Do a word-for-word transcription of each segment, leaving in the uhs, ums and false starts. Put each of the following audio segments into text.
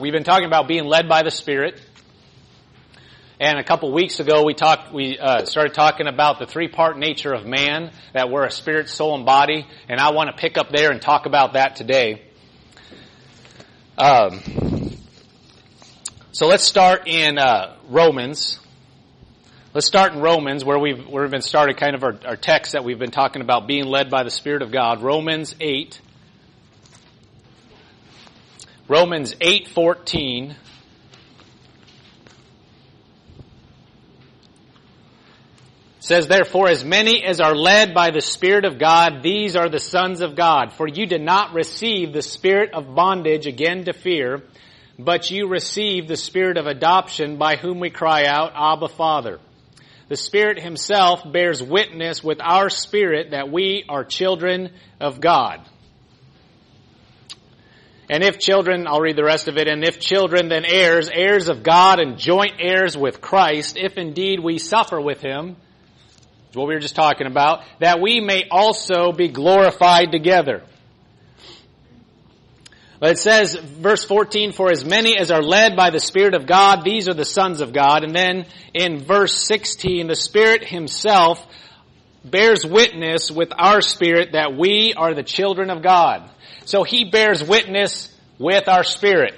We've been talking about being led by the Spirit. And a couple weeks ago we talked, we uh, started talking about the three-part nature of man, that we're a spirit, soul, and body. And I want to pick up there and talk about that today. Um, so let's start in uh, Romans. Let's start in Romans, where we've, where we've been started kind of our, our text that we've been talking about, being led by the Spirit of God. Romans eight. Romans eight fourteen. Says, therefore, as many as are led by the Spirit of God, these are the sons of God. For you did not receive the spirit of bondage again to fear, but you received the Spirit of adoption, by whom we cry out, Abba, Father. The Spirit Himself bears witness with our spirit that we are children of God. And if children, I'll read the rest of it, and if children, then heirs, heirs of God and joint heirs with Christ, if indeed we suffer with Him, is what we were just talking about, that we may also be glorified together. But it says, verse fourteen, for as many as are led by the Spirit of God, these are the sons of God. And then in verse sixteen, the Spirit Himself bears witness with our spirit that we are the children of God. So He bears witness with our spirit.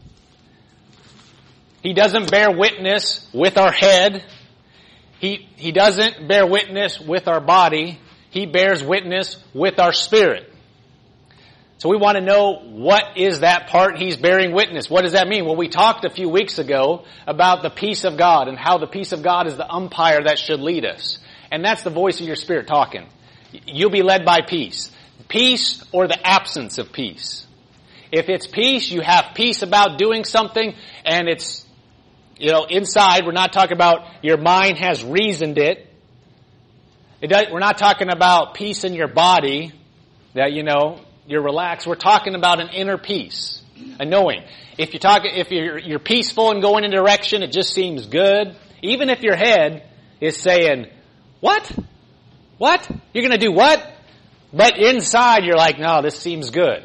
He doesn't bear witness with our head. He, he doesn't bear witness with our body. He bears witness with our spirit. So we want to know, what is that part He's bearing witness? What does that mean? Well, we talked a few weeks ago about the peace of God and how the peace of God is the umpire that should lead us. And that's the voice of your spirit talking. You'll be led by peace. Peace or the absence of peace. If it's peace, you have peace about doing something, and it's, you know, inside. We're not talking about your mind has reasoned it. It does, we're not talking about peace in your body, that, you know, you're relaxed. We're talking about an inner peace, a knowing. If you're talking, if you're, you're peaceful and going in a direction, it just seems good. Even if your head is saying, what? What? You're going to do what? But inside you're like, no, this seems good.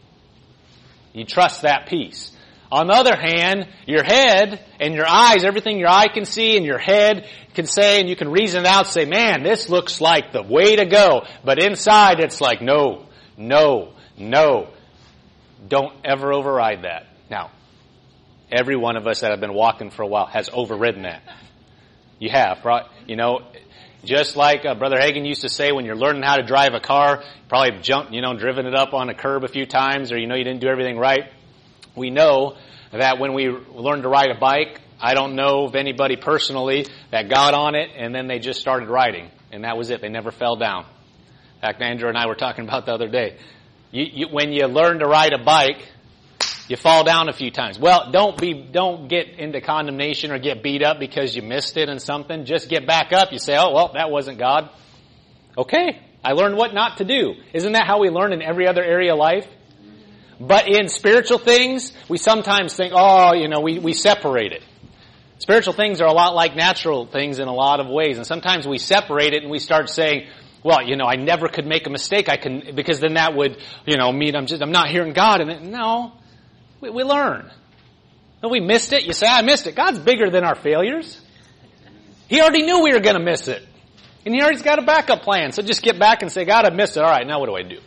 You trust that peace. On the other hand, your head and your eyes, everything your eye can see and your head can say, and you can reason it out, say, man, this looks like the way to go. But inside it's like, no, no, no. Don't ever override that. Now, every one of us that have been walking for a while has overridden that. You have, right? You know, just like uh, Brother Hagin used to say, when you're learning how to drive a car, you probably jumped, you know, driven it up on a curb a few times, or you know you didn't do everything right. We know that when we learn to ride a bike, I don't know of anybody personally that got on it and then they just started riding, and that was it. They never fell down. In fact, Andrew and I were talking about the other day. You, you, when you learn to ride a bike, you fall down a few times. Well, don't be, don't get into condemnation or get beat up because you missed it in something. Just get back up. You say, oh, well, that wasn't God. Okay, I learned what not to do. Isn't that how we learn in every other area of life? But in spiritual things, we sometimes think, oh, you know, we, we separate it. Spiritual things are a lot like natural things in a lot of ways. And sometimes we separate it and we start saying, well, you know, I never could make a mistake. I can, because then that would, you know, mean I'm just, I'm not hearing God. And it, no. We, we learn. No, we missed it. You say, I missed it. God's bigger than our failures. He already knew we were going to miss it. And He already's got a backup plan. So just get back and say, God, I missed it. All right, now what do I do?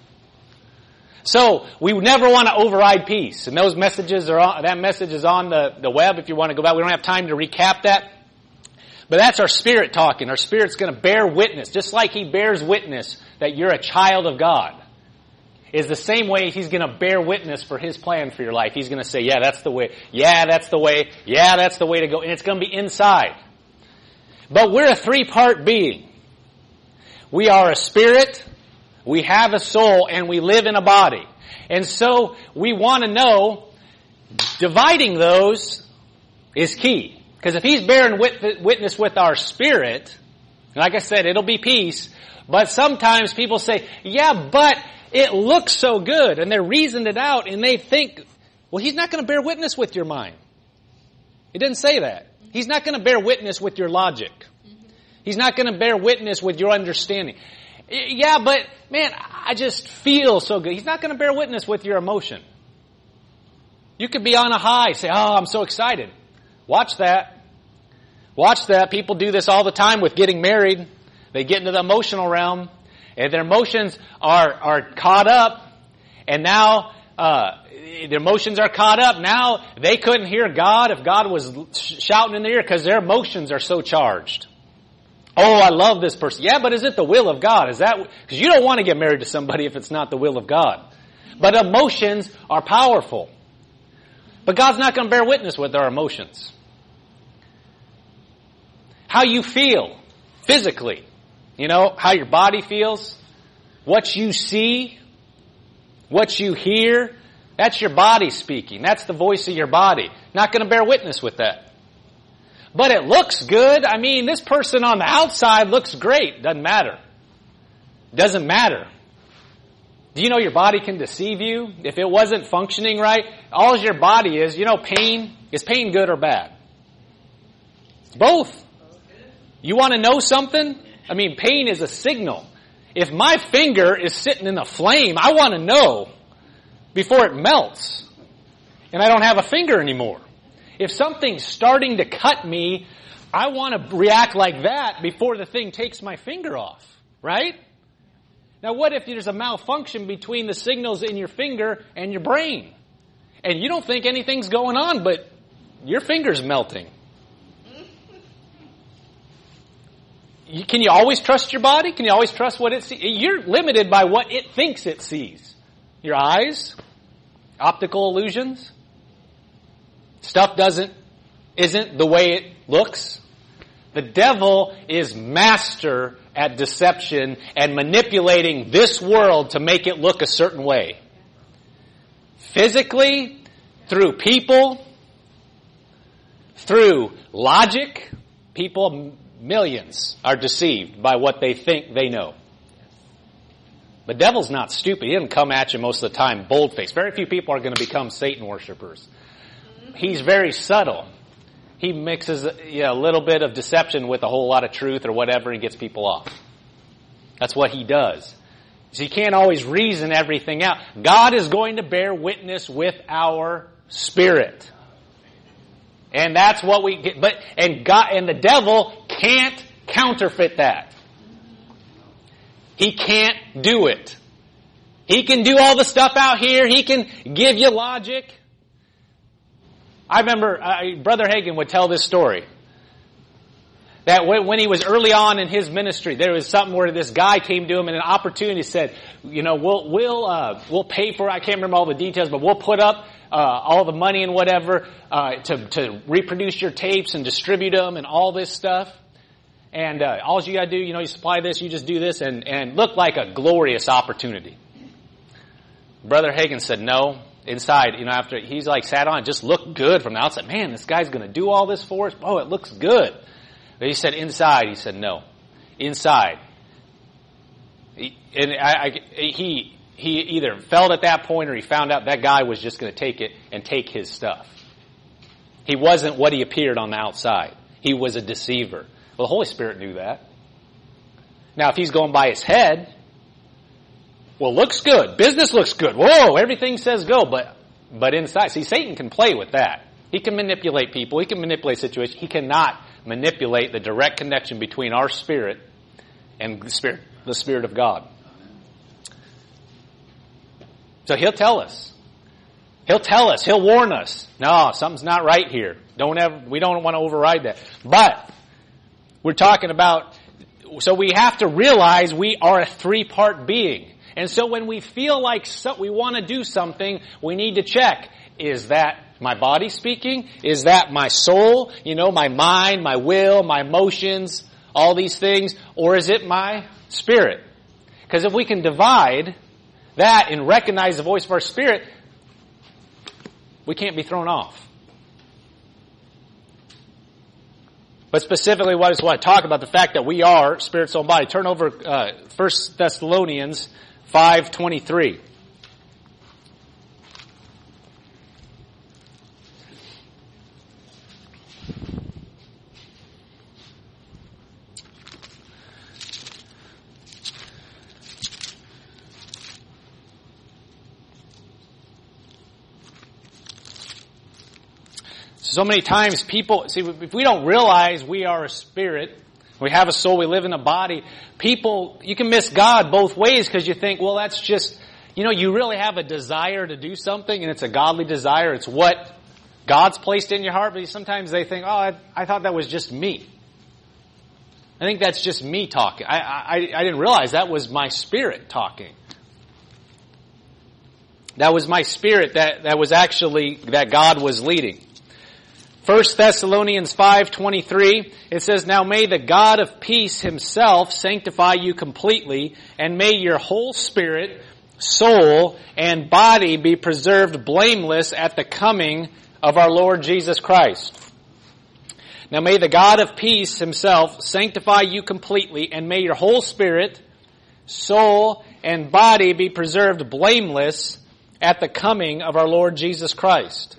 So we never want to override peace. And those messages are on, that message is on the, the web if you want to go back. We don't have time to recap that. But that's our spirit talking. Our spirit's going to bear witness. Just like He bears witness that you're a child of God, is the same way He's going to bear witness for His plan for your life. He's going to say, yeah, that's the way. Yeah, that's the way. Yeah, that's the way to go. And it's going to be inside. But we're a three-part being. We are a spirit, we have a soul, and we live in a body. And so we want to know, dividing those is key. Because if He's bearing witness with our spirit, like I said, it'll be peace. But sometimes people say, yeah, but it looks so good, and they're reasoned it out, and they think, well, He's not going to bear witness with your mind. It didn't say that. He's not going to bear witness with your logic. He's not going to bear witness with your understanding. Yeah, but, man, I just feel so good. He's not going to bear witness with your emotion. You could be on a high, say, oh, I'm so excited. Watch that. Watch that. People do this all the time with getting married. They get into the emotional realm, and their emotions are, are caught up, and now uh, their emotions are caught up. Now they couldn't hear God if God was shouting in their ear because their emotions are so charged. Oh, I love this person. Yeah, but is it the will of God? Is that because you don't want to get married to somebody if it's not the will of God? But emotions are powerful. But God's not going to bear witness with our emotions. How you feel physically, you know, how your body feels, what you see, what you hear, that's your body speaking. That's the voice of your body. Not going to bear witness with that. But it looks good. I mean, this person on the outside looks great. Doesn't matter. Doesn't matter. Do you know your body can deceive you? If it wasn't functioning right, all your body is, you know, pain. Is pain good or bad? Both. You want to know something? I mean, pain is a signal. If my finger is sitting in a flame, I want to know before it melts. And I don't have a finger anymore. If something's starting to cut me, I want to react like that before the thing takes my finger off. Right? Now what if there's a malfunction between the signals in your finger and your brain? And you don't think anything's going on, but your finger's melting. Can you always trust your body? Can you always trust what it sees? You're limited by what it thinks it sees. Your eyes, optical illusions. Stuff doesn't, isn't the way it looks. The devil is master at deception and manipulating this world to make it look a certain way. Physically, through people, through logic, people, millions are deceived by what they think they know. The devil's not stupid. He doesn't come at you most of the time bold-faced. Very few people are going to become Satan worshipers. He's very subtle. He mixes you know, a little bit of deception with a whole lot of truth or whatever and gets people off. That's what he does. So you can't always reason everything out. God is going to bear witness with our spirit. And that's what we get. But and God and the devil can't counterfeit that. He can't do it. He can do all the stuff out here. He can give you logic. I remember uh, Brother Hagin would tell this story. That when, when he was early on in his ministry, there was something where this guy came to him and an opportunity said, you know, we'll, we'll, uh, we'll pay for, I can't remember all the details, but we'll put up, uh, all the money and whatever, uh, to, to reproduce your tapes and distribute them and all this stuff. And, uh, all you gotta do, you know, you supply this, you just do this and, and look like a glorious opportunity. Brother Hagin said, no. Inside, you know, after he's like sat on it, just looked good from the outside. Man, this guy's gonna do all this for us. Oh, it looks good. But he said inside, he said no. Inside. He, and I, I, he, he either felt at that point or he found out that guy was just gonna take it and take his stuff. He wasn't what he appeared on the outside. He was a deceiver. Well, the Holy Spirit knew that. Now, if he's going by his head, well, looks good. Business looks good. Whoa, everything says go. But but inside, see, Satan can play with that. He can manipulate people. He can manipulate situations. He cannot manipulate the direct connection between our spirit and the spirit, the Spirit of God. So he'll tell us. He'll tell us. He'll warn us. No, something's not right here. Don't ever, we don't want to override that. But we're talking about, so we have to realize we are a three-part being. And so when we feel like so, we want to do something, we need to check, is that my body speaking? Is that my soul? You know, my mind, my will, my emotions, all these things? Or is it my spirit? Because if we can divide that and recognize the voice of our spirit, we can't be thrown off. But specifically, what I just want to talk about, the fact that we are spirit, soul, and body. Turn over uh, First Thessalonians five twenty-three. So many times people, see, if we don't realize we are a spirit, we have a soul, we live in a body, people, you can miss God both ways because you think, well, that's just, you know, you really have a desire to do something and it's a godly desire. It's what God's placed in your heart, but sometimes they think, oh, I, I thought that was just me. I think that's just me talking. I, I, I didn't realize that was my spirit talking. That was my spirit that, that was actually, that God was leading. First Thessalonians five twenty-three, it says, now may the God of peace himself sanctify you completely, and may your whole spirit, soul, and body be preserved blameless at the coming of our Lord Jesus Christ. Now may the God of peace himself sanctify you completely, and may your whole spirit, soul, and body be preserved blameless at the coming of our Lord Jesus Christ.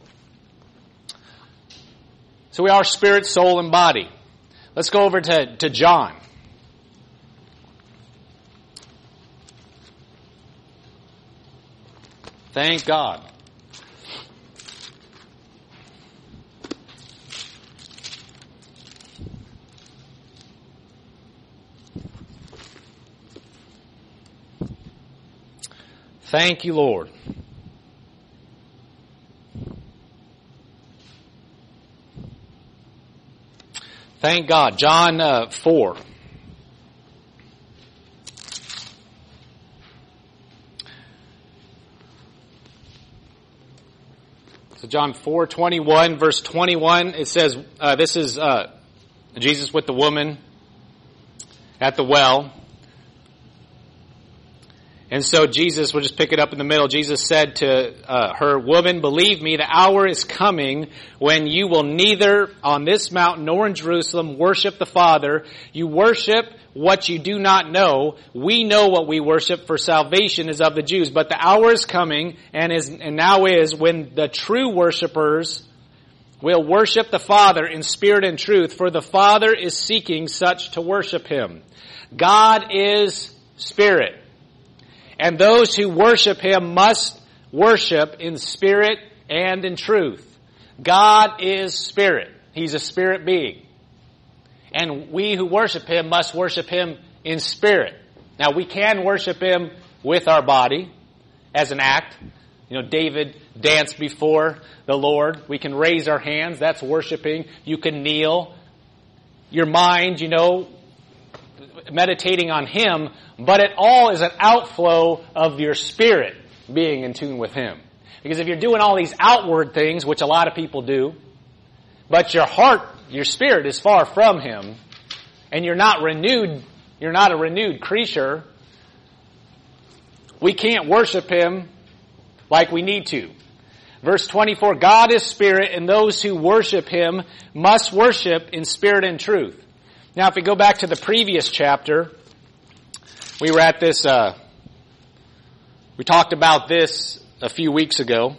So we are spirit, soul, and body. Let's go over to, to John. Thank God. Thank you, Lord. Thank God. John uh, four. So John four twenty-one, verse twenty-one, it says, uh, this is uh, Jesus with the woman at the well. And so Jesus, we'll just pick it up in the middle. Jesus said to uh, her, woman, believe me, the hour is coming when you will neither on this mountain nor in Jerusalem worship the Father. You worship what you do not know. We know what we worship, for salvation is of the Jews. But the hour is coming, and is and now is, when the true worshipers will worship the Father in spirit and truth, for the Father is seeking such to worship him. God is spirit. And those who worship him must worship in spirit and in truth. God is spirit. He's a spirit being. And we who worship him must worship him in spirit. Now, we can worship him with our body as an act. You know, David danced before the Lord. We can raise our hands. That's worshiping. You can kneel. Your mind, you know, meditating on him, but it all is an outflow of your spirit being in tune with him. Because if you're doing all these outward things, which a lot of people do, but your heart, your spirit is far from him, and you're not renewed, you're not a renewed creature, we can't worship him like we need to. Verse twenty-four, God is spirit, and those who worship him must worship in spirit and truth. Now, if we go back to the previous chapter, we were at this, uh, we talked about this a few weeks ago.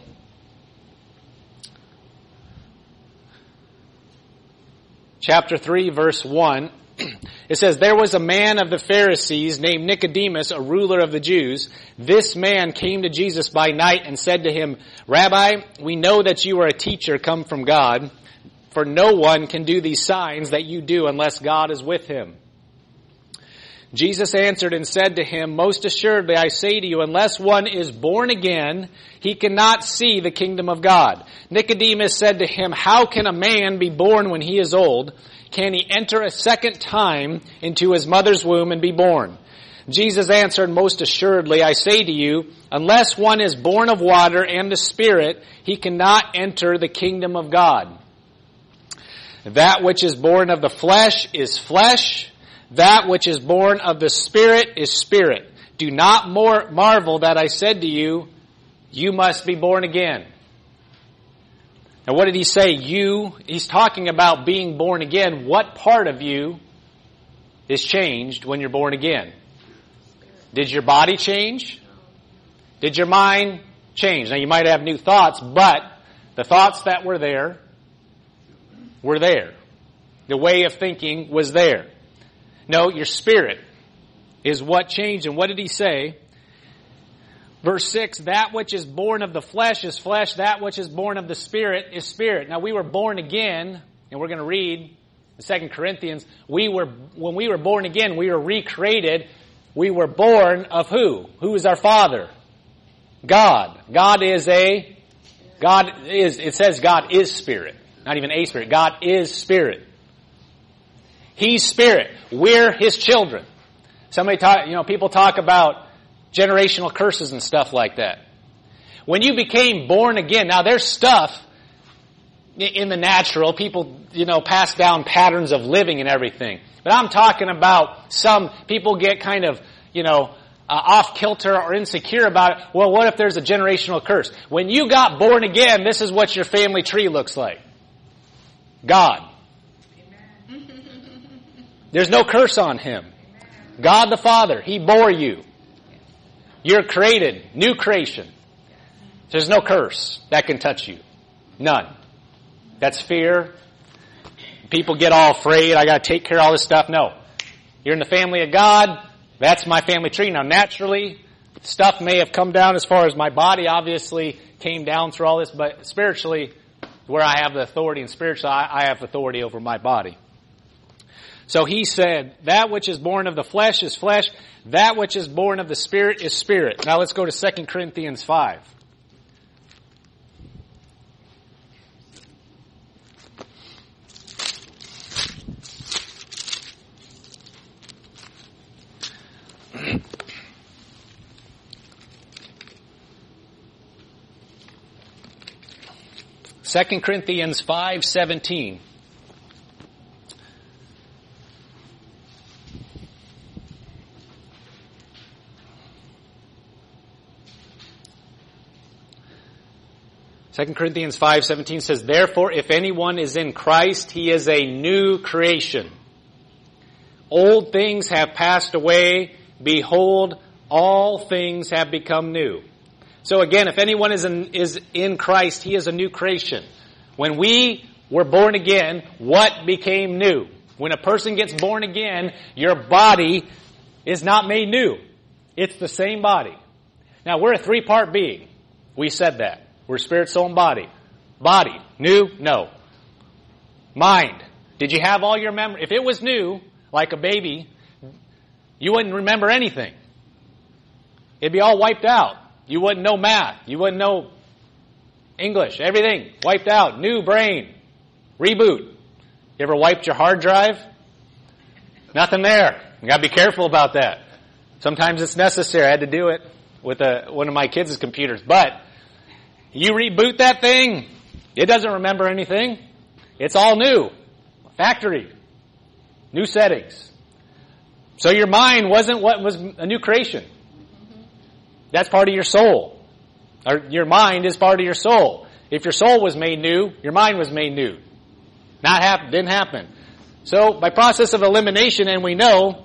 Chapter three, verse one, it says, there was a man of the Pharisees named Nicodemus, a ruler of the Jews. This man came to Jesus by night and said to him, Rabbi, we know that you are a teacher come from God, for no one can do these signs that you do unless God is with him. Jesus answered and said to him, most assuredly I say to you, unless one is born again, he cannot see the kingdom of God. Nicodemus said to him, how can a man be born when he is old? Can he enter a second time into his mother's womb and be born? Jesus answered, most assuredly I say to you, unless one is born of water and the Spirit, he cannot enter the kingdom of God. That which is born of the flesh is flesh. That which is born of the Spirit is spirit. Do not more marvel that I said to you, you must be born again. Now what did he say? You, he's talking about being born again. What part of you is changed when you're born again? Did your body change? Did your mind change? Now you might have new thoughts, but the thoughts that were there were there. The way of thinking was there. No, your spirit is what changed. And what did he say? Verse six, that which is born of the flesh is flesh, that which is born of the Spirit is spirit. Now we were born again, and we're going to read in Second Corinthians, we were, when we were born again, we were recreated. We were born of who? Who is our Father? God. God is a, God is, it says God is Spirit. Not even a Spirit. God is Spirit. He's Spirit. We're His children. Somebody talk, you know, people talk about generational curses and stuff like that. When you became born again, now there's stuff in the natural, people, you know, pass down patterns of living and everything. But I'm talking about some people get kind of, you know, uh, off kilter or insecure about it. Well, what if there's a generational curse? When you got born again, this is what your family tree looks like. God. There's no curse on Him. God the Father, He bore you. You're created, new creation. There's no curse that can touch you. None. That's fear. People get all afraid. I got to take care of all this stuff. No. You're in the family of God. That's my family tree. Now, naturally, stuff may have come down as far as my body obviously came down through all this, but spiritually, where I have the authority, and spiritually, I have authority over my body. So he said, that which is born of the flesh is flesh. That which is born of the Spirit is spirit. Now let's go to Second Corinthians five. Second Corinthians five seventeen. Second Corinthians five seventeen says, therefore, if anyone is in Christ, he is a new creation. Old things have passed away. Behold, all things have become new. So again, if anyone is in, is in Christ, he is a new creation. When we were born again, what became new? When a person gets born again, your body is not made new. It's the same body. Now, we're a three-part being. We said that. We're spirit, soul, and body. Body. New? No. Mind. Did you have all your memory? If it was new, like a baby, you wouldn't remember anything. It'd be all wiped out. You wouldn't know math. You wouldn't know English. Everything wiped out. New brain. Reboot. You ever wiped your hard drive? Nothing there. You gotta be careful about that. Sometimes it's necessary. I had to do it with a, one of my kids' computers. But you reboot that thing, it doesn't remember anything. It's all new. Factory. New settings. So your mind wasn't what was a new creation. That's part of your soul. Or your mind is part of your soul. If your soul was made new, your mind was made new. Not hap- didn't happen. So by process of elimination, and we know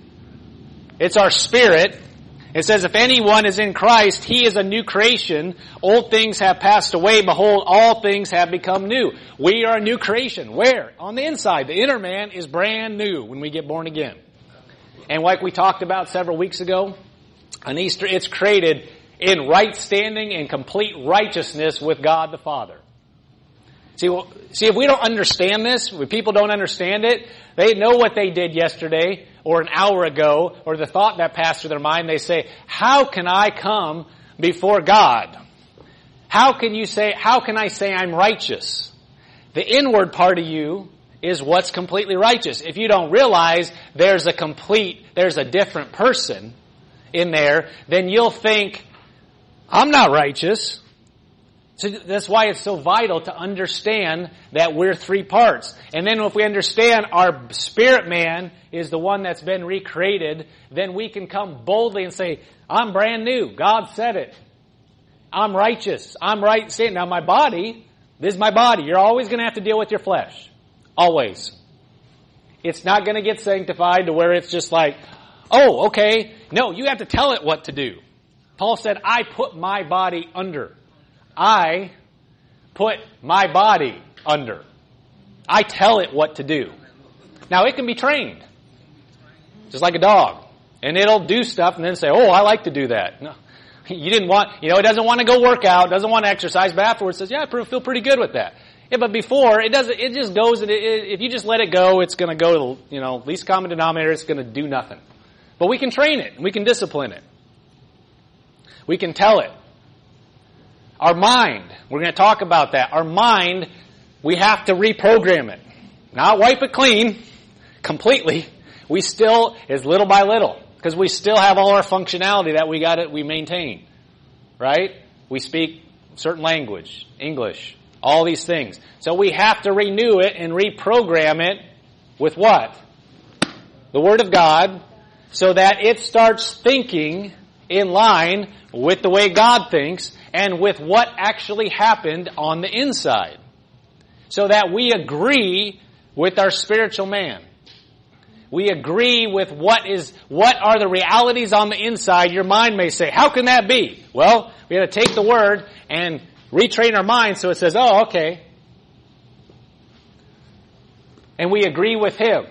it's our spirit, it says, if anyone is in Christ, he is a new creation. Old things have passed away. Behold, all things have become new. We are a new creation. Where? On the inside. The inner man is brand new when we get born again. And like we talked about several weeks ago, on Easter, it's created in right standing and complete righteousness with God the Father. See, well, see, if we don't understand this, if people don't understand it, they know what they did yesterday or an hour ago, or the thought that passed through their mind. They say, how can I come before God? How can you say, how can I say I'm righteous? The inward part of you is what's completely righteous. If you don't realize there's a complete, there's a different person in there, then you'll think, I'm not righteous. So that's why it's so vital to understand that we're three parts. And then if we understand our spirit man is the one that's been recreated, then we can come boldly and say, I'm brand new. God said it. I'm righteous. I'm right standing. Now my body, this is my body. You're always going to have to deal with your flesh. Always. It's not going to get sanctified to where it's just like, oh, okay. No, you have to tell it what to do. Paul said, I put my body under. I put my body under. I tell it what to do. Now, it can be trained. Just like a dog. And it'll do stuff and then say, oh, I like to do that. No. You didn't want, you know, it doesn't want to go work out, doesn't want to exercise, but afterwards says, yeah, I feel pretty good with that. Yeah, but before, it doesn't, it just goes, and it, it, if you just let it go, it's going to go to, you know, least common denominator, it's going to do nothing. But we can train it, we can discipline it. We can tell it. Our mind, we're going to talk about that. Our mind, we have to reprogram it. Not wipe it clean, completely. We still, is little by little. Because we still have all our functionality that we got it, we maintain. Right? We speak certain language, English, all these things. So we have to renew it and reprogram it with what? The Word of God, so that it starts thinking in line with the way God thinks and with what actually happened on the inside. So that we agree with our spiritual man. We agree with what is, what are the realities on the inside. Your mind may say, how can that be? Well, we have to take the Word and retrain our mind so it says, oh, okay. And we agree with Him.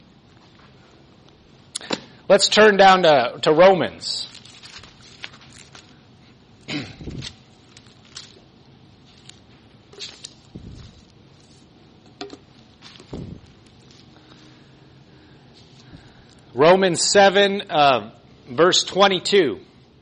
Let's turn down to, to Romans. Romans seven, uh, verse twenty-two.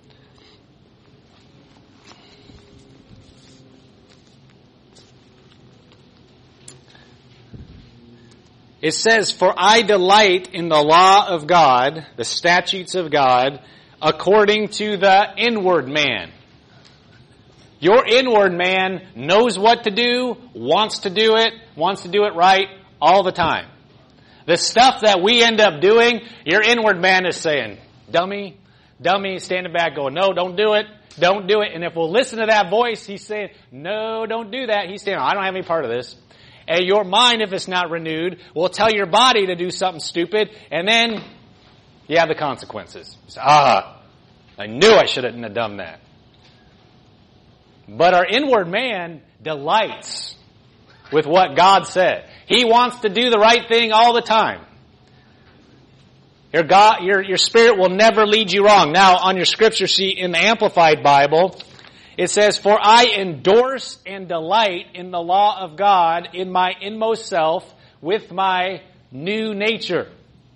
It says, for I delight in the law of God, the statutes of God, according to the inward man. Your inward man knows what to do, wants to do it, wants to do it right all the time. The stuff that we end up doing, your inward man is saying, dummy, dummy, standing back going, no, don't do it, don't do it. And if we'll listen to that voice, he's saying, no, don't do that. He's saying, I don't have any part of this. And your mind, if it's not renewed, will tell your body to do something stupid, and then you have the consequences. So, ah, I knew I shouldn't have done that. But our inward man delights with what God said. He wants to do the right thing all the time. Your God, your, your spirit will never lead you wrong. Now, on your scripture sheet in the Amplified Bible, it says, for I endorse and delight in the law of God in my inmost self with my new nature.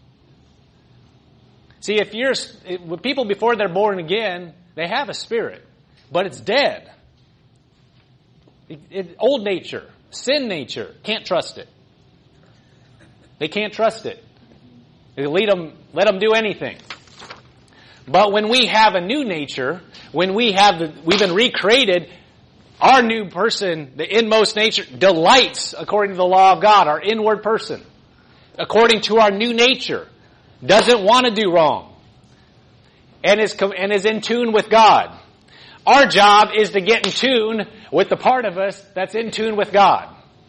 See, if you're, with people before they're born again, they have a spirit, but it's dead. It, it, old nature, sin nature, can't trust it. They can't trust it. They lead them, let them do anything. But when we have a new nature, when we have the, we've been recreated, our new person, the inmost nature, delights according to the law of God, our inward person, according to our new nature, doesn't want to do wrong, and is and is in tune with God. Our job is to get in tune with the part of us that's in tune with God.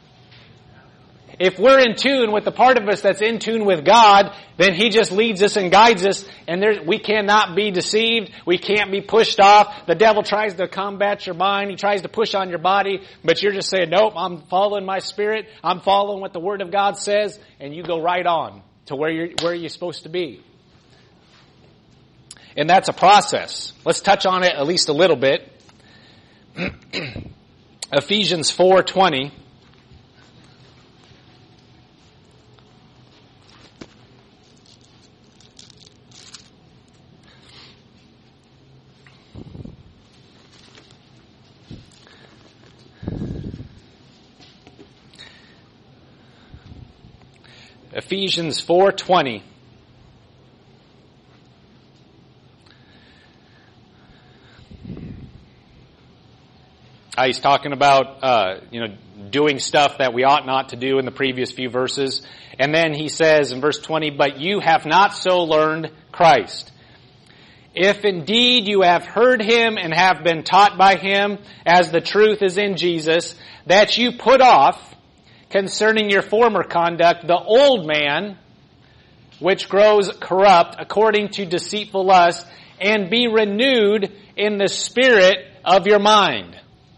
If we're in tune with the part of us that's in tune with God, then He just leads us and guides us, and there, we cannot be deceived. We can't be pushed off. The devil tries to combat your mind. He tries to push on your body, but you're just saying, nope, I'm following my spirit. I'm following what the Word of God says, and you go right on to where you're, where you're supposed to be. And that's a process. Let's touch on it at least a little bit. Ephesians four twenty. Ephesians four twenty. Uh, he's talking about, uh, you know, doing stuff that we ought not to do in the previous few verses. And then he says in verse twenty, but you have not so learned Christ. If indeed you have heard Him and have been taught by Him, as the truth is in Jesus, that you put off, concerning your former conduct, the old man, which grows corrupt according to deceitful lust, and be renewed in the spirit of your mind.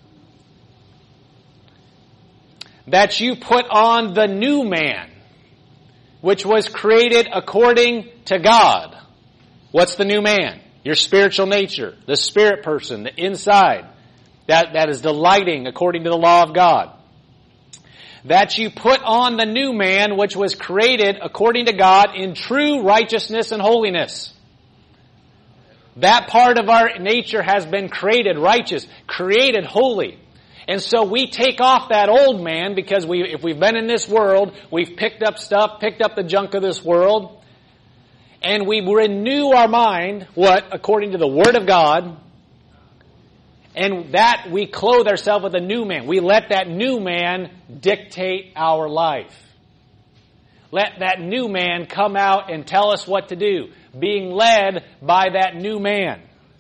That you put on the new man, which was created according to God. What's the new man? Your spiritual nature, the spirit person, the inside, that, that is delighting according to the law of God. That you put on the new man, which was created according to God in true righteousness and holiness. That part of our nature has been created righteous, created holy. And so we take off that old man because we, if we've been in this world, we've picked up stuff, picked up the junk of this world, and we renew our mind, what? According to the Word of God. And that we clothe ourselves with a new man. We let that new man dictate our life. Let that new man come out and tell us what to do. Being led by that new man.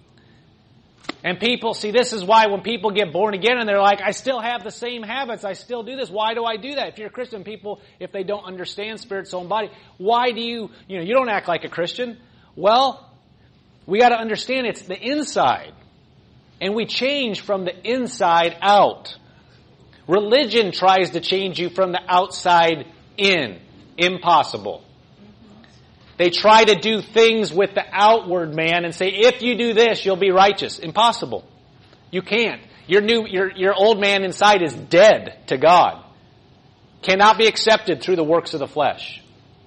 And people, see, this is why when people get born again and they're like, I still have the same habits, I still do this. Why do I do that? If you're a Christian, people, if they don't understand spirit, soul, and body, why do you, you know, you don't act like a Christian. Well, we got to understand it's the inside. And we change from the inside out. Religion tries to change you from the outside in. Impossible. They try to do things with the outward man and say, if you do this, you'll be righteous. Impossible. You can't. Your new, your, your old man inside is dead to God. Cannot be accepted through the works of the flesh.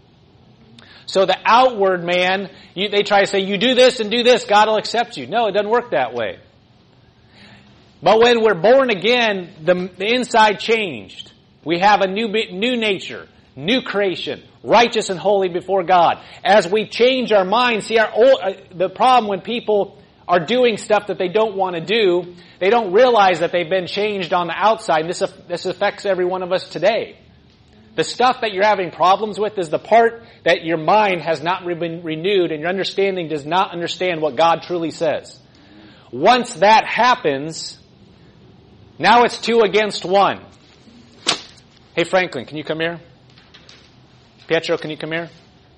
So the outward man, you, they try to say, you do this and do this, God will accept you. No, it doesn't work that way. But when we're born again, the, the inside changed. We have a new, new nature, new creation. Righteous and holy before God. As we change our minds, see, our old, uh, the problem when people are doing stuff that they don't want to do, they don't realize that they've been changed on the outside. This, this affects every one of us today. The stuff that you're having problems with is the part that your mind has not been renewed and your understanding does not understand what God truly says. Once that happens, now it's two against one. Hey, Franklin, can you come here? Pietro, can you come here?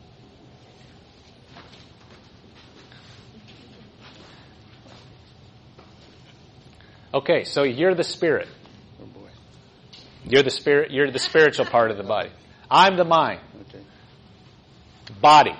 Okay, so you're the spirit. Oh boy. You're the spirit, you're the spiritual part of the body. I'm the mind. Okay. Body.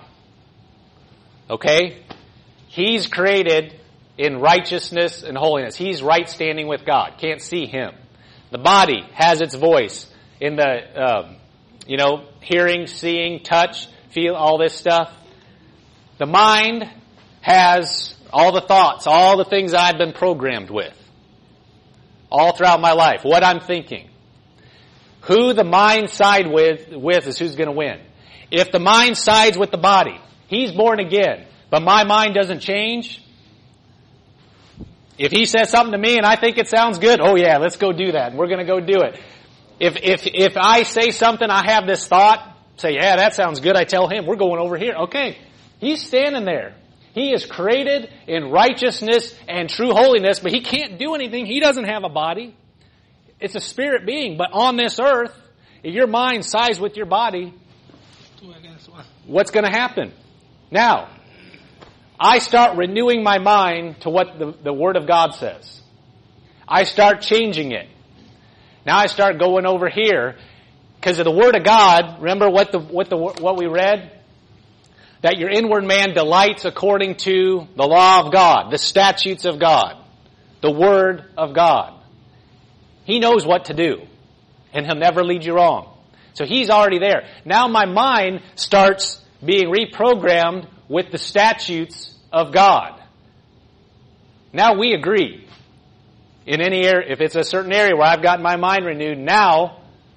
Okay? He's created in righteousness and holiness. He's right standing with God. Can't see Him. The body has its voice in the, um, you know, hearing, seeing, touch, feel, all this stuff. The mind has all the thoughts, all the things I've been programmed with. All throughout my life. What I'm thinking. Who the mind side with, with is who's going to win. If the mind sides with the body, he's born again, but my mind doesn't change. If he says something to me and I think it sounds good, oh yeah, let's go do that. We're going to go do it. If, if, if I say something, I have this thought, say, yeah, that sounds good. I tell him, we're going over here. Okay. He's standing there. He is created in righteousness and true holiness, but he can't do anything. He doesn't have a body. It's a spirit being. But on this earth, if your mind sides with your body, what's going to happen? Now, I start renewing my mind to what the, the Word of God says. I start changing it. Now I start going over here because of the Word of God. Remember what the what the what we read? That your inward man delights according to the law of God, the statutes of God, the Word of God. He knows what to do, and He'll never lead you wrong. So He's already there. Now my mind starts being reprogrammed with the statutes of God. Now we agree. In any area, if it's a certain area where I've gotten my mind renewed, now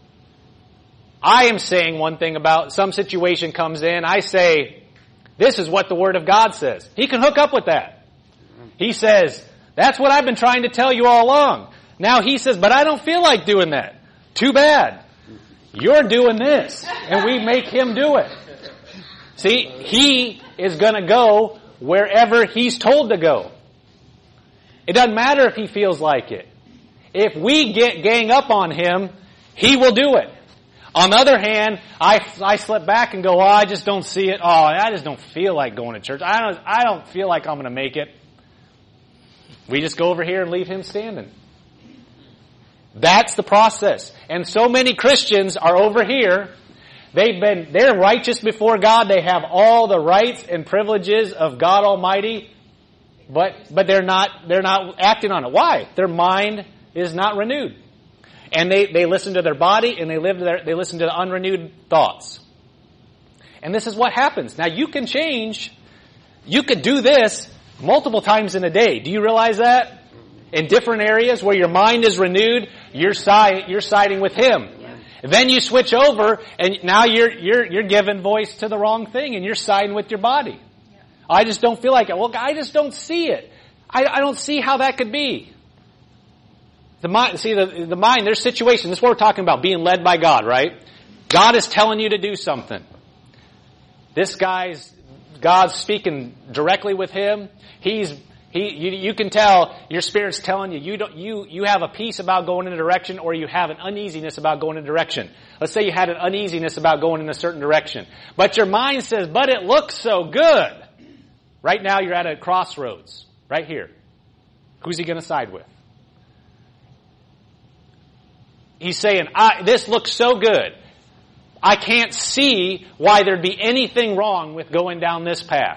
I am saying one thing about some situation comes in, I say, this is what the Word of God says. He can hook up with that. He says, that's what I've been trying to tell you all along. Now he says, but I don't feel like doing that. Too bad. You're doing this. And we make him do it. See, he is going to go wherever he's told to go. It doesn't matter if he feels like it. If we get gang up on him, he will do it. On the other hand, I, I slip back and go, oh, I just don't see it. Oh, I just don't feel like going to church. I don't, I don't feel like I'm going to make it. We just go over here and leave him standing. That's the process. And so many Christians are over here. They've been, they're righteous before God. They have all the rights and privileges of God Almighty. But but they're not they're not acting on it. Why? Their mind is not renewed. And they, they listen to their body and they live their, they listen to the unrenewed thoughts. And this is what happens. Now you can change. You could do this multiple times in a day. Do you realize that? In different areas where your mind is renewed, you're side, you're siding with Him. Yeah. Then you switch over and now you're you're you're giving voice to the wrong thing and you're siding with your body. Yeah. I just don't feel like it. Well, I just don't see it. I, I don't see how that could be. The mind, see the the mind. There's situations. This is what we're talking about, being led by God, right? God is telling you to do something. This guy's God's speaking directly with him. He's he. You, you can tell your spirit's telling you you don't you you have a peace about going in a direction, or you have an uneasiness about going in a direction. Let's say you had an uneasiness about going in a certain direction, but your mind says, "But it looks so good." Right now, you're at a crossroads. Right here, who's he going to side with? He's saying, I, this looks so good. I can't see why there'd be anything wrong with going down this path.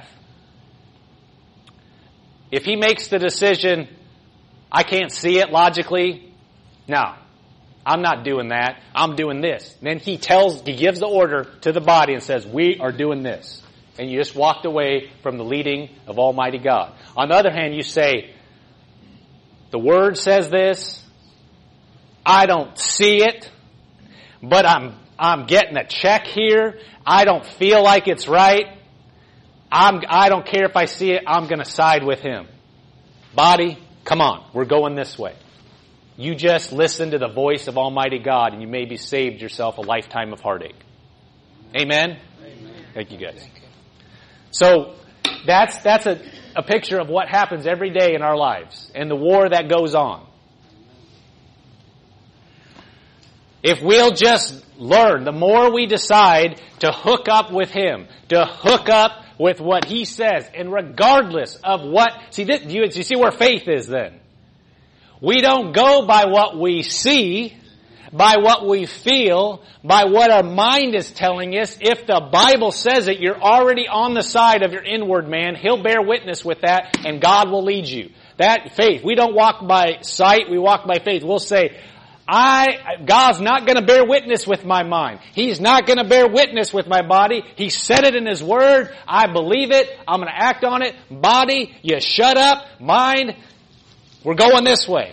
If he makes the decision, I can't see it logically, no, I'm not doing that. I'm doing this. And then he tells, he gives the order to the body and says, we are doing this. And you just walked away from the leading of Almighty God. On the other hand, you say, the Word says this, I don't see it, but I'm I'm getting a check here. I don't feel like it's right. I'm I don't care if I see it. I'm going to side with him. Body, come on. We're going this way. You just listen to the voice of Almighty God and you maybe saved yourself a lifetime of heartache. Amen? Amen. Thank you guys. So that's that's a, a picture of what happens every day in our lives and the war that goes on. If we'll just learn, the more we decide to hook up with Him, to hook up with what He says, and regardless of what, see, this, you, you see where faith is then? We don't go by what we see, by what we feel, by what our mind is telling us. If the Bible says it, you're already on the side of your inward man. He'll bear witness with that, and God will lead you. That faith. We don't walk by sight, we walk by faith. We'll say, I, God's not going to bear witness with my mind. He's not going to bear witness with my body. He said it in His Word. I believe it. I'm going to act on it. Body, you shut up. Mind, we're going this way.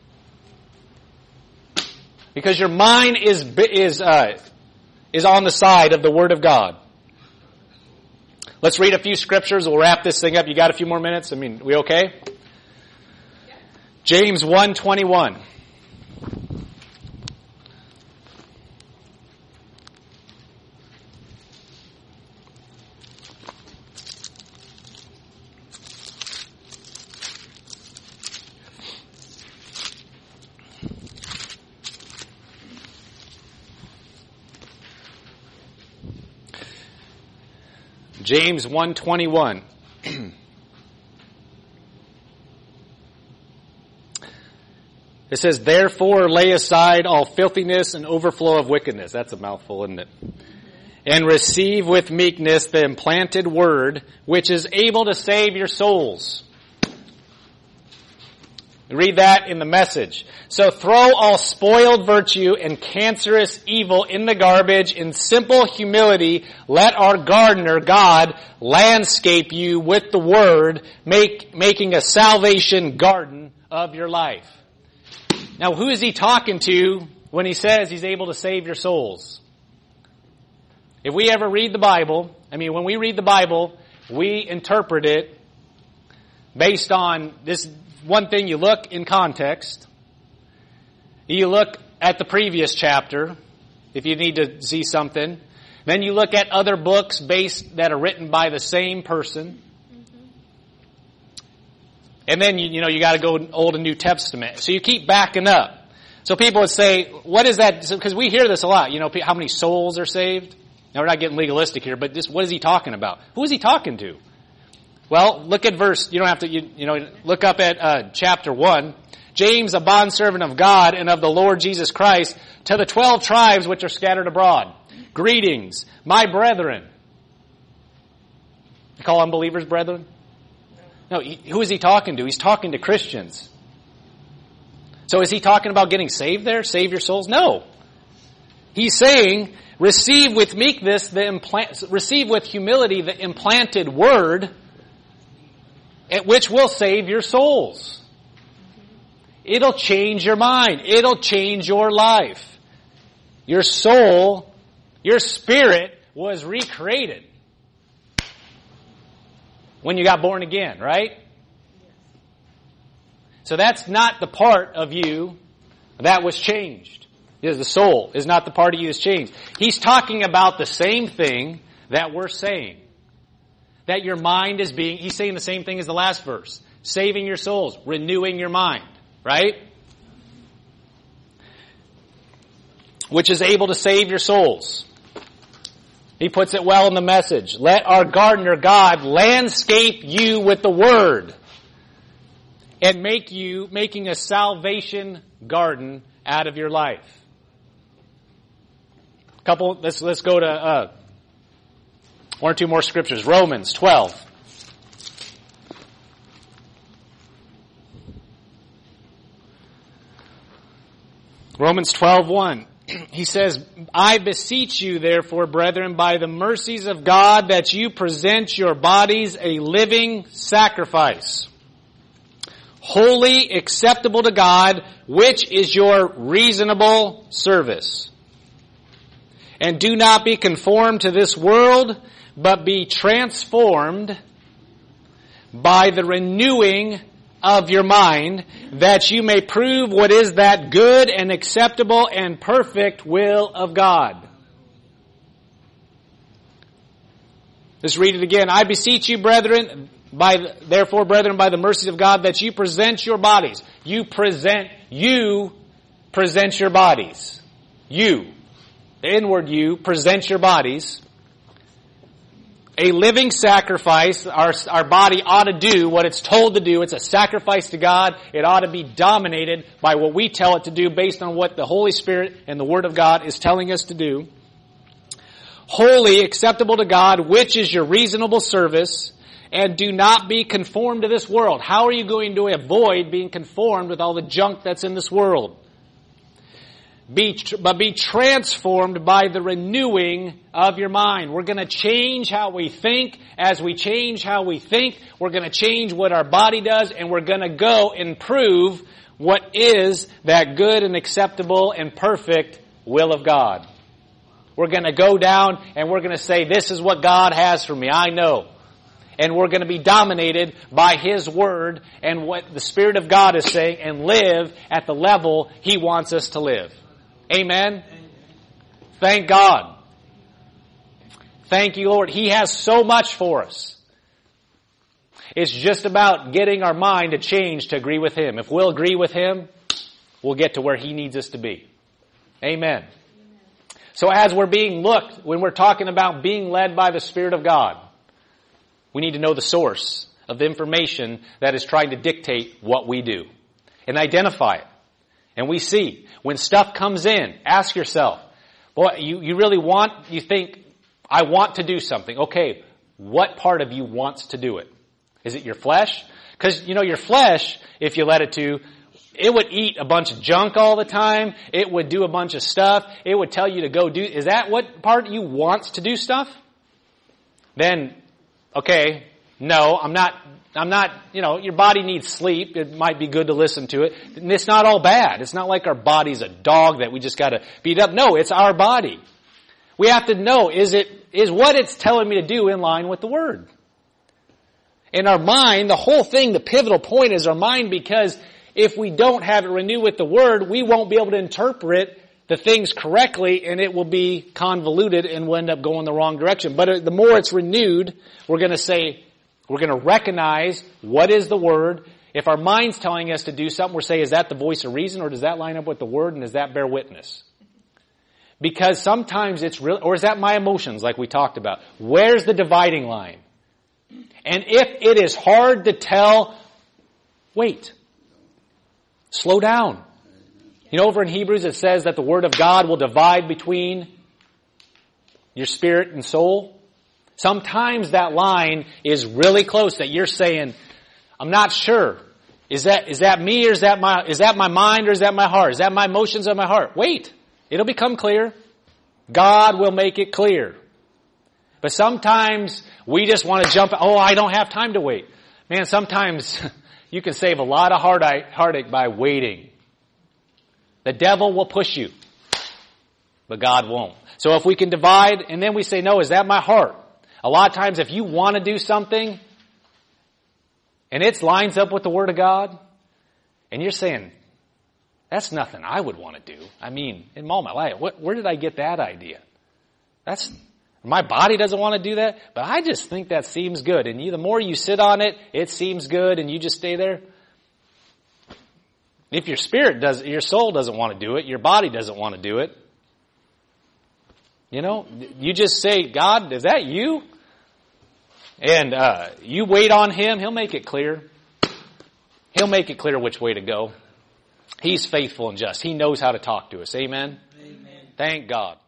Because your mind is, is, uh, is on the side of the Word of God. Let's read a few scriptures. We'll wrap this thing up. You got a few more minutes? I mean, we okay? James one twenty-one. James one twenty-one. It says, therefore lay aside all filthiness and overflow of wickedness. That's a mouthful, isn't it? And receive with meekness the implanted word, which is able to save your souls. Read that in the Message. So throw all spoiled virtue and cancerous evil in the garbage. In simple humility, let our gardener, God, landscape you with the word, make, making a salvation garden of your life. Now, who is he talking to when he says he's able to save your souls? If we ever read the Bible, I mean, when we read the Bible, we interpret it based on this. One thing, you look in context. You look at the previous chapter, if you need to see something. Then you look at other books based that are written by the same person. Mm-hmm. And then, you, you know, you got to go Old and New Testament. So you keep backing up. So people would say, what is that? Because we hear this a lot. You know, how many souls are saved? Now, we're not getting legalistic here, but just what is he talking about? Who is he talking to? Well, look at verse, you don't have to, you, you know, look up at uh, chapter one. James, a bondservant of God and of the Lord Jesus Christ, to the twelve tribes which are scattered abroad. Greetings, my brethren. You call unbelievers brethren? No, he, who is he talking to? He's talking to Christians. So is he talking about getting saved there? Save your souls? No. He's saying, receive with meekness, the implant, receive with humility the implanted word, at which will save your souls. It'll change your mind. It'll change your life. Your soul, your spirit was recreated when you got born again, right? So that's not the part of you that was changed. The soul is not the part of you that's changed. He's talking about the same thing that we're saying. That your mind is being, he's saying the same thing as the last verse. Saving your souls, renewing your mind, right? Which is able to save your souls. He puts it well in the Message. Let our gardener God landscape you with the word and make you, making a salvation garden out of your life. Couple, let's, let's go to, uh, one or two more scriptures. Romans twelve. Romans twelve one. He says, I beseech you, therefore, brethren, by the mercies of God, that you present your bodies a living sacrifice, holy, acceptable to God, which is your reasonable service. And do not be conformed to this world, but be transformed by the renewing of your mind, that you may prove what is that good and acceptable and perfect will of God. Let's read it again. I beseech you, brethren, by therefore, brethren, by the mercies of God, that you present your bodies. You present, you present your bodies. You, the inward you, present your bodies. A living sacrifice. Our, our body ought to do what it's told to do. It's a sacrifice to God. It ought to be dominated by what we tell it to do based on what the Holy Spirit and the Word of God is telling us to do. Holy, acceptable to God, which is your reasonable service, and do not be conformed to this world. How are you going to avoid being conformed with all the junk that's in this world? Be, but be transformed by the renewing of your mind. We're going to change how we think. As we change how we think, we're going to change what our body does, and we're going to go and prove what is that good and acceptable and perfect will of God. We're going to go down and we're going to say, this is what God has for me. I know. And we're going to be dominated by His Word and what the Spirit of God is saying, and live at the level He wants us to live. Amen. Thank God. Thank you, Lord. He has so much for us. It's just about getting our mind to change to agree with Him. If we'll agree with Him, we'll get to where He needs us to be. Amen. So as we're being looked, when we're talking about being led by the Spirit of God, we need to know the source of the information that is trying to dictate what we do and identify it. And we see, when stuff comes in, ask yourself, boy, you, you really want, you think, I want to do something. Okay, what part of you wants to do it? Is it your flesh? Because, you know, your flesh, if you let it to, it would eat a bunch of junk all the time. It would do a bunch of stuff. It would tell you to go do, is that what part of you wants to do stuff? Then, okay, no, I'm not, I'm not, you know, your body needs sleep. It might be good to listen to it. And it's not all bad. It's not like our body's a dog that we just gotta beat up. No, it's our body. We have to know, is it, is what it's telling me to do in line with the Word? In our mind, the whole thing, the pivotal point is our mind, because if we don't have it renewed with the Word, we won't be able to interpret the things correctly, and it will be convoluted and will end up going the wrong direction. But the more it's renewed, we're going to say, we're going to recognize what is the Word. If our mind's telling us to do something, we're saying, is that the voice of reason, or does that line up with the Word, and does that bear witness? Because sometimes it's real, or is that my emotions, like we talked about? Where's the dividing line? And if it is hard to tell, wait. Slow down. You know, over in Hebrews it says that the Word of God will divide between your spirit and soul. Sometimes that line is really close, that you're saying, I'm not sure. Is that, is that me or is that my, is that my mind or is that my heart? Is that my emotions or my heart? Wait. It'll become clear. God will make it clear. But sometimes we just want to jump, oh, I don't have time to wait. Man, sometimes you can save a lot of heartache by waiting. The devil will push you, but God won't. So if we can divide, and then we say, no, is that my heart? A lot of times if you want to do something, and it lines up with the Word of God, and you're saying, that's nothing I would want to do. I mean, in all my life, what, where did I get that idea? That's, my body doesn't want to do that, but I just think that seems good. And you, the more you sit on it, it seems good, and you just stay there. If your spirit does, your soul doesn't want to do it, your body doesn't want to do it. You know, you just say, God, is that you? And uh, you wait on Him, He'll make it clear. He'll make it clear which way to go. He's faithful and just. He knows how to talk to us. Amen? Amen. Thank God.